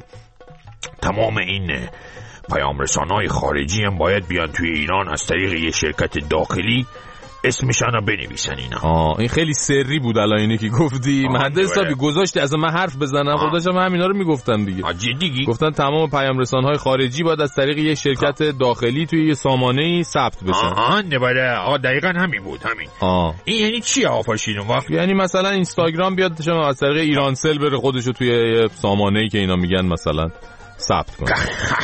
تمام این پیام رسانای خارجی هم باید بیان توی ایران از طریق یه شرکت داخلی اسمشان رو بنویسن اینا. آه این خیلی سری بود الان اینی که گفتی. مهندس صاحبی گذاشتی از من حرف بزنم، خب داشتم همینا رو میگفتن دیگه. جدی گفتن تمام پیام رسانهای خارجی باید از طریق یه شرکت آه. داخلی توی یه سامانه‌ای ثبت بشن. آها نبره. آه دقیقاً همین بود همین. آه. این یعنی چی آقا فرشید اون وقت؟ یعنی مثلا اینستاگرام بیاد شما از طریق ایرانسل بره خودشو توی یه سامانه‌ای که اینا میگن مثلا ثبت کن.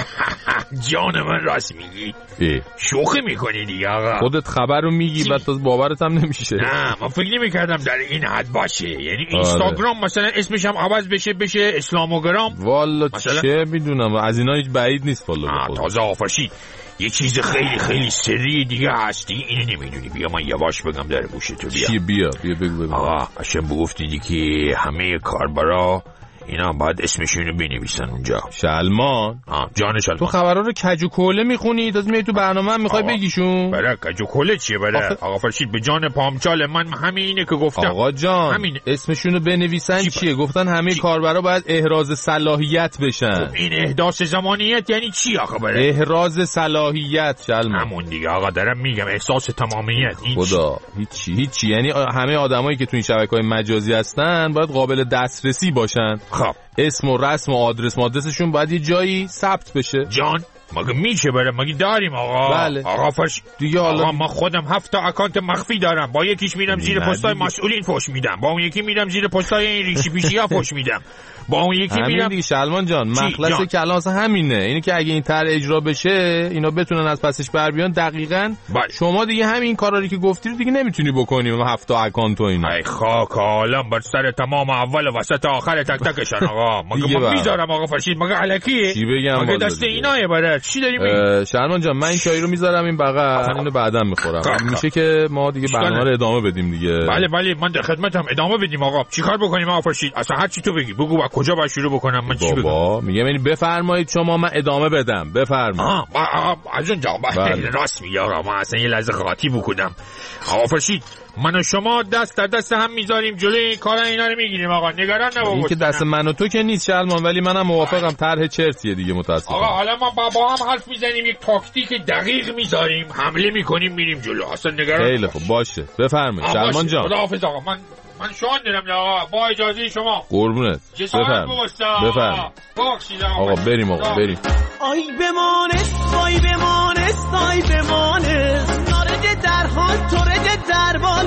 جان من راست میگی؟ شوخی میکنی دیگه آقا. خودت خبر رو میگی بعد تا باورت هم نمیشه. نه من فکر نمیکردم در این حد باشه. یعنی اینستاگرام آره. مثلا اسمش هم عوض بشه بشه اسلاموگرام. والا مثلا... چه میدونم از اینا هیچ بعید نیست فالو بخود. تازه آفرشید یه چیز خیلی خیلی سری دیگه هستی اینو نمیدونی. بیا من یواش بگم در گوشت تو. بیا چی بیا بیا بگو بگو. آقا قشنگ بگفتی که همه کاربرا اینا باید اسمشونو بنویسن اونجا. شلمان آه جان شلمان تو خبرها رو کج و کوله میخونی تازه میای تو برنامه هم میخوای بگیشون. برای کج و کوله چیه برای آخه... آقا فرشید به جان پامچال من همینه که گفتم. آقا جان همینه. اسمشونو بنویسن چی چیه گفتن همه کاربرا باید احراز صلاحیت بشن. خب این احداث زمانیت یعنی چی آقا برای احراز صلاحیت شلمان؟ همون دیگه آقا دارم میگم احساس تمامیت. خدا هیچی هیچی یعنی همه آدمایی که تو این شبکه‌های مجازی هستن باید قابل دسترسی باشن. خب اسم و رسم و آدرس مادرسشون باید یه جایی ثبت بشه. جان مگه میشه بره مگه داریم آقا؟ بله. آقا فرش دیگه حالا آقا من خودم هفت تا اکانت مخفی دارم. با یکیش میرم زیر پستای مسئولین فوش میدم، با اون یکی میرم زیر پستای این ریشی پیشیا فوش میدم، با اون یکی میرم دیگه. شلمان جان مخلص کلام اصلا همینه. اینه که اگه این طرح اجرا بشه اینا بتونن از پسش بر بیان دقیقاً بله. شما دیگه همین کارایی که گفتی رو دیگه نمیتونی بکنی و هفت تا اکانت و اینا. ای خاک عالم بر سر تمام اول و وسط آخر تک تکشن آقا. مگه من میذارم آقا فرشید مگه الکیه؟ چی بگم مگه دست اینایه برای چی داری میگی؟ شلمان جان من این چای رو میذارم این بغل اینو بعداً میخورم. میشه که ما دیگه برنامه رو ادامه بدیم دیگه. بله بله من در خدمتم. ادامه بدیم آقا. چیکار بکنیم آقا فرشید؟ اصلا هر چی تو بگی بگو با کجا باید شروع بکنم من چی بابا میگم یعنی بفرمایید شما من ادامه بدم. بفرمایید. از اونجا بله. راست میگی آقا من اصلا یه لحظه خاطی بکنم. آقا فرشید من و شما دست در دست هم میذاریم جلوی کارا اینا رو میگیریم آقا. نگران نباش. این که دست من و تو که نیست شلمان ولی منم موافقم. طرح چرتیه دیگه متاسفم. آقا حالا ما با هم حرف میزنیم یک تاکتیک دقیق میذاریم حمله میکنیم میریم جلو. اصلا نگران خیلی خوب باشه بفرمایید شلمان جان. خداحافظ آقا. من من شوان دارم آقا با اجازه شما. قربونت. بفرمایید. بفرمایید. آقا بریم آقا بریم. آی بمانست آی بمانست آی بمانست نارد در حال تورد در بال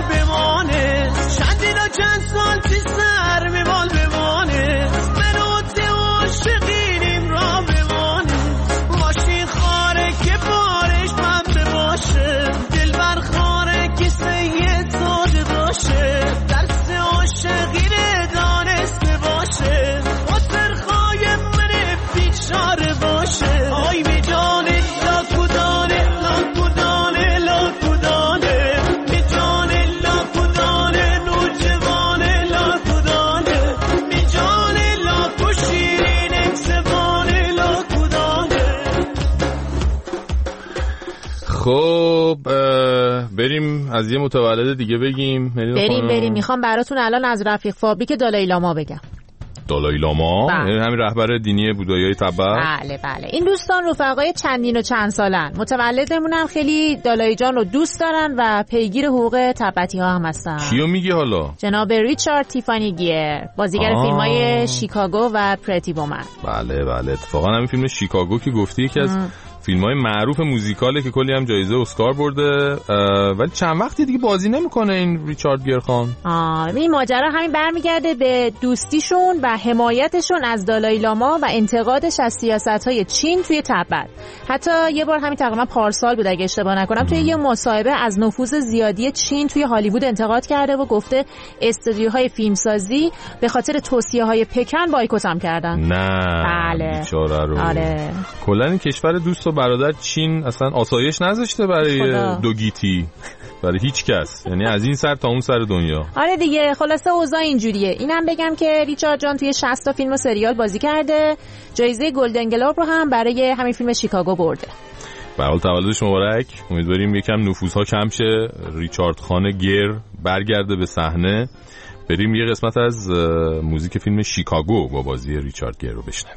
بمانست چندین و چند سال چی سر بمال بمانست منوت عاشقینیم را بمانست ماشین خاره که بارش من بباشه دلبر خاره که سید ساده باشه درس عاشقی دانسته باشه خاطرخواه من بیچاره باشه آی به جان لا کدانه لا کدانه لا کدانه به جان لا کدانه نوجوانه لا کدانه به جان لا کشیرین اکسبانه لا کدانه. خب بریم از یه متولد دیگه بگیم. بریم بریم میخوام براتون الان از رفیق فابریک دالای لاما بگم. دالای لاما یعنی همین رهبر دینی بودایی تبت. بله بله این دوستان رفقای چندین و چند سالن. متولدمون هم خیلی دالای جان رو دوست دارن و پیگیر حقوق تبتی ها هم هستن. کیو میگی حالا؟ جناب ریچارد تیفانی گیر بازیگر فیلم های شیکاگو و پرتی وومن. بله بله اتفاقا همین فیلم شیکاگو که گفتی یکی از فیلم‌های معروف موزیکاله که کلی هم جایزه اسکار برده ولی چند وقتی دیگه بازی نمیکنه این ریچارد گیر خان. آه این ماجرا همین برمیگرده به دوستیشون و حمایتشون از دالای لاما و انتقادش از سیاست‌های چین توی تبت. حتی یه بار همین تقریبا پارسال بود اگه اشتباه نکنم توی یه مصاحبه از نفوذ زیادی چین توی هالیوود انتقاد کرده و گفته استودیوهای فیلمسازی به خاطر توصیه‌های پکن بایکوت هم کردن. نه بله بیچاره رو. آره کلا این کشور دوست و برادر چین اصلا آسایش نذاشته برای خدا. دوگیتی برای هیچ کس یعنی از این سر تا اون سر دنیا. آره دیگه خلاصه اوضاع اینجوریه. اینم بگم که ریچارد جان توی شصت تا فیلم و سریال بازی کرده. جایزه گلدن گلوب رو هم برای همین فیلم شیکاگو برده. به حال تولدش مبارک. امیدواریم یکم نفوذها کم شه ریچارد خان گیر برگرده به صحنه. بریم یه قسمت از موزیک فیلم شیکاگو با بازی ریچارد گیر رو بشنویم.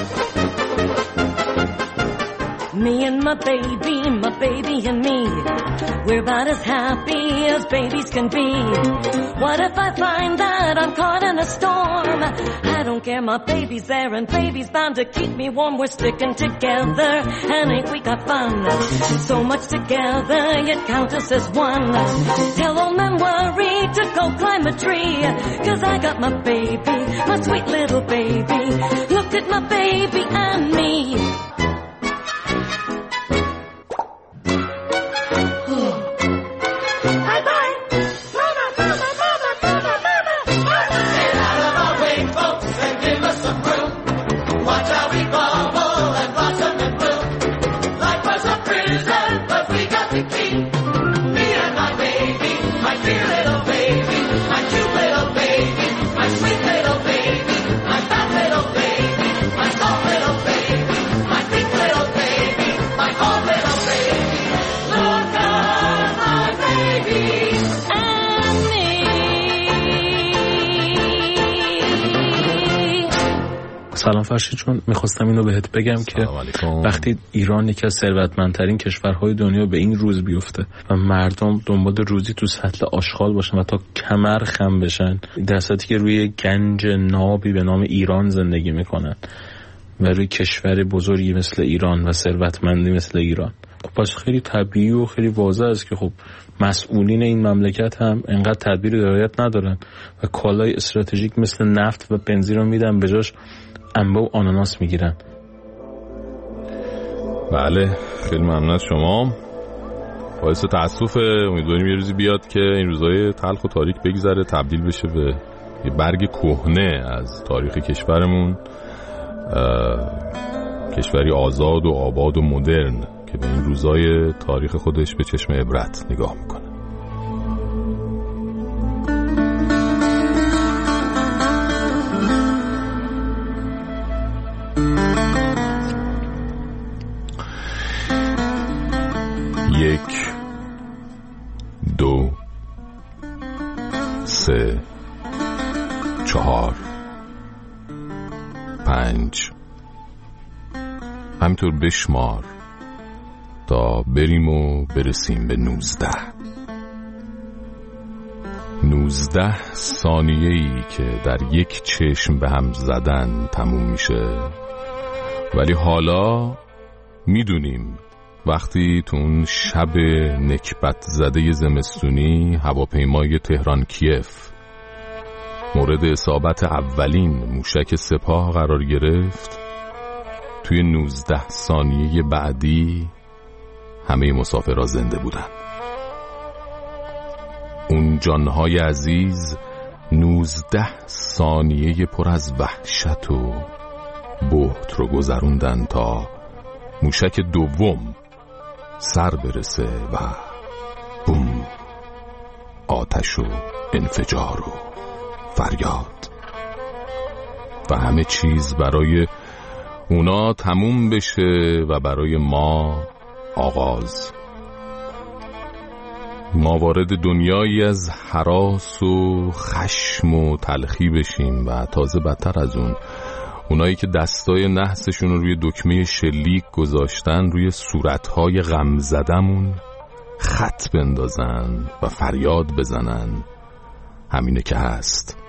Me and my baby, my baby and me, we're about as happy as babies can be. What if I find that I'm caught in a storm? I don't care, my baby's there and baby's bound to keep me warm. We're sticking together and ain't we got fun? So much together, yet count us as one. Tell old man Worry to go climb a tree, 'cause I got my baby, my sweet little baby. Look at my baby and سلام فرشید، چون میخواستم اینو بهت بگم که وقتی ایران یکی از ثروتمندترین کشورهای دنیا به این روز بیفته و مردم دنبال روزی تو سطل آشغال باشن و تا کمر خم بشن، در صورتی که روی گنج نابی به نام ایران زندگی میکنن و روی کشور بزرگی مثل ایران و ثروتمندی مثل ایران، خب پس خیلی طبیعی و خیلی واضح است که خب مسئولین این مملکت هم انقدر تدبیر رعایت ندارن و کالای استراتژیک مثل نفت و بنزین رو میدن، به جاش انبه و آناناس میگیرن. بله خیلی ممنون از شما. باعث تأسف، امیدواریم یه روزی بیاد که این روزهای تلخ و تاریک بگذره، تبدیل بشه به یه برگ کهنه از تاریخ کشورمون، کشوری آزاد و آباد و مدرن که به این روزای تاریخ خودش به چشم عبرت نگاه میکنه. یک، دو، سه، چهار، پنج، همینطور بشمار تا بریم و برسیم به نوزده. نوزده ثانیه‌ای که در یک چشم به هم زدن تموم میشه، ولی حالا میدونیم وقتی تو اون شب نکبت زده زمستونی هواپیمای تهران کیف مورد اصابت اولین موشک سپاه قرار گرفت، توی نوزده ثانیه بعدی همه مسافرها زنده بودن. اون جانهای عزیز نوزده ثانیه پر از وحشت و بهت رو گذروندن تا موشک دوم سر برسه و بوم، آتش و انفجار و فریاد و همه چیز برای اونا تموم بشه و برای ما آغاز. ما وارد دنیایی از هراس و خشم و تلخی بشیم و تازه بدتر از اون اونایی که دستای نحسشون رو روی دکمه شلیک گذاشتن روی صورتهای غم زدمون خط بندازن و فریاد بزنن همینه که هست.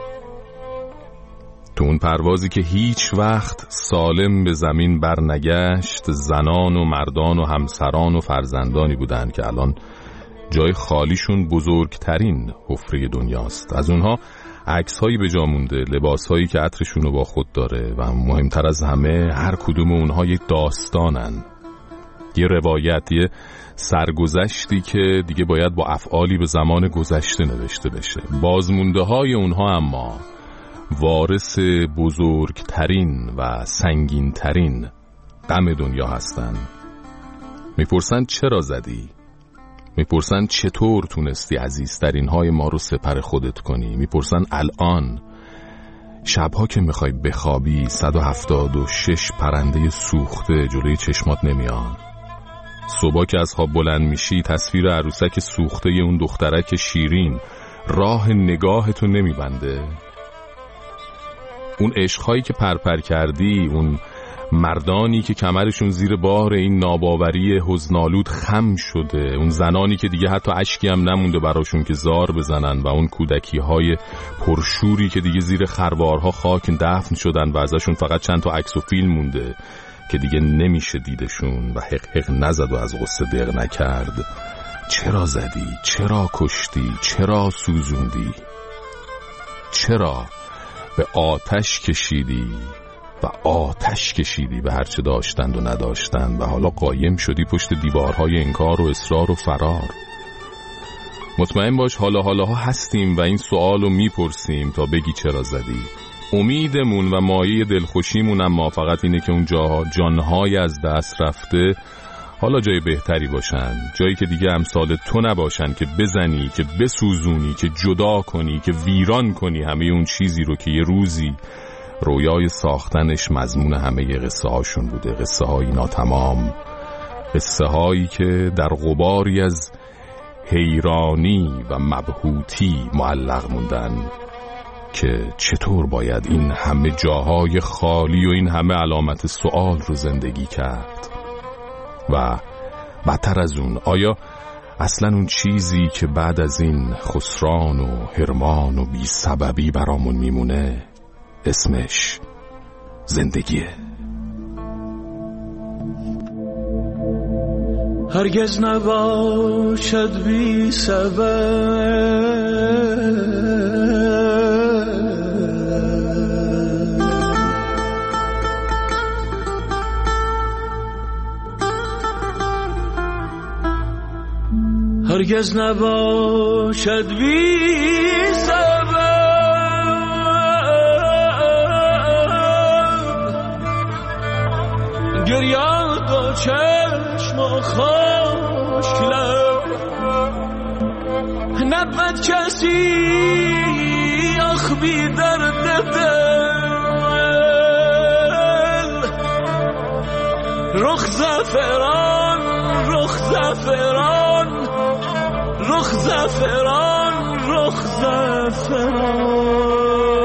تو اون پروازی که هیچ وقت سالم به زمین برنگشت، زنان و مردان و همسران و فرزندانی بودن که الان جای خالیشون بزرگترین حفره دنیاست. از اونها عکس‌هایی به جا مونده، لباس‌هایی که عطرشون رو با خود داره و مهمتر از همه هر کدوم اونها یک داستانن، یه روایت، یه سرگذشتی که دیگه باید با افعالی به زمان گذشته نوشته بشه. بازمونده های اونها اما وارث بزرگترین و سنگینترین غم دنیا هستن. میپرسن چرا زدی؟ میپرسن چطور تونستی عزیزترین های ما رو سپر خودت کنی؟ میپرسن الان شبها که میخوای بخوابی صد و هفتاد و شش پرنده سوخته جلوی چشمات نمیان؟ صبح که از خواب بلند میشی تصویر عروسک سوخته اون دخترک شیرین راه نگاهتو نمیبنده؟ اون عشقهایی که پرپر کردی، اون مردانی که کمرشون زیر بار این ناباوری حزنالود خم شده، اون زنانی که دیگه حتی اشکی هم نمونده براشون که زار بزنن و اون کودکی های پرشوری که دیگه زیر خروارها خاک دفن شدن و ازشون فقط چند تا عکس و فیلم مونده که دیگه نمیشه دیدشون و حق حق نزد و از غصه دق نکرد. چرا زدی؟ چرا کشتی؟ چرا سوزوندی؟ چرا به آتش کشیدی و آتش کشیدی به هرچه داشتند و نداشتند و حالا قایم شدی پشت دیوارهای انکار و اصرار و فرار؟ مطمئن باش حالا حالاها هستیم و این سوالو میپرسیم تا بگی چرا زدی. امیدمون و مایه دلخوشیمون اما فقط اینه که اون جاها جانهای از دست رفته حالا جای بهتری باشن، جایی که دیگه امثال تو نباشن که بزنی، که بسوزونی، که جدا کنی، که ویران کنی همه اون چیزی رو که یه روزی رویای ساختنش مضمون همه قصه هاشون بوده. قصه هایی ناتمام، قصه هایی که در غباری از حیرانی و مبهوتی معلق موندن. که چطور باید این همه جاهای خالی و این همه علامت سوال رو زندگی کرد. و بدتر از اون، آیا اصلا اون چیزی که بعد از این خسران و حرمان و بی سببی برامون میمونه اسمش زندگیه؟ هرگز نباشد بی سبب هرگز نباشد بی سبب گریاد و چشم و خشک لب نبود کسی آخ بی درد دل رخ زعفران رخ زعفران رخ زعفران رخ زعفران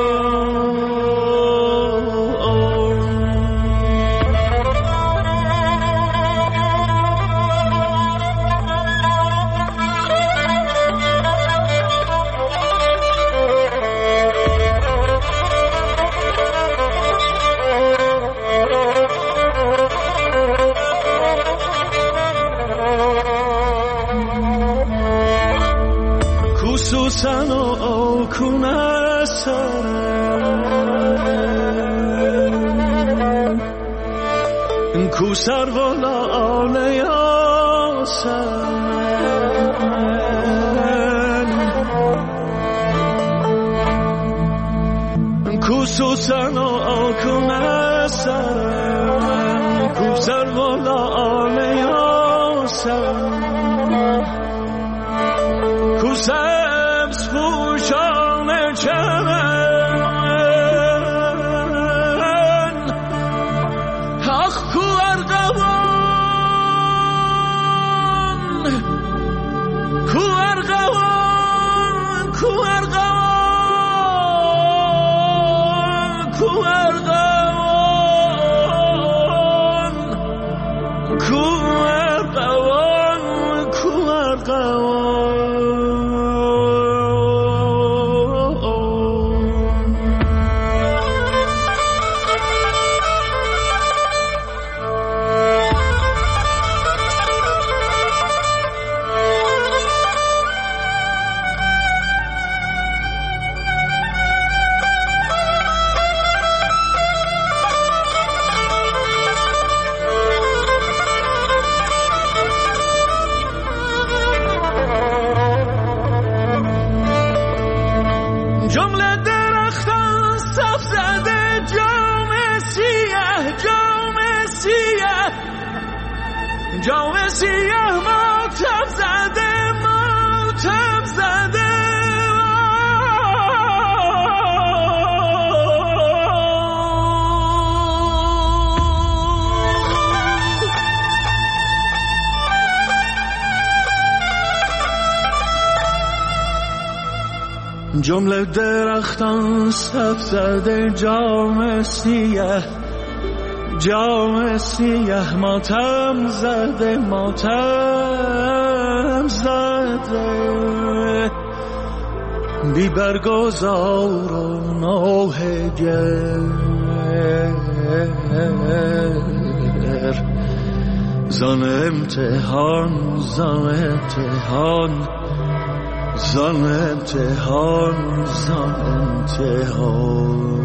سنو آکونه سرم کو سر و لانه یا سرم کو سوسن و آکونه سرم کو سر و لانه یا سرم کو سر پوشان چمن آخ کو ارغوان کو ارغوان کو ارغوان کو ارغوان کو ارغوان کو ارغوان جام سیاه ماتم زده ماتم زده جمله درختان صف زده جام سیاه جام سیاه ماتم زده ماتم زده بی برگزار و نوه گر زن امتحان زن امتحان زن امتحان زن امتحان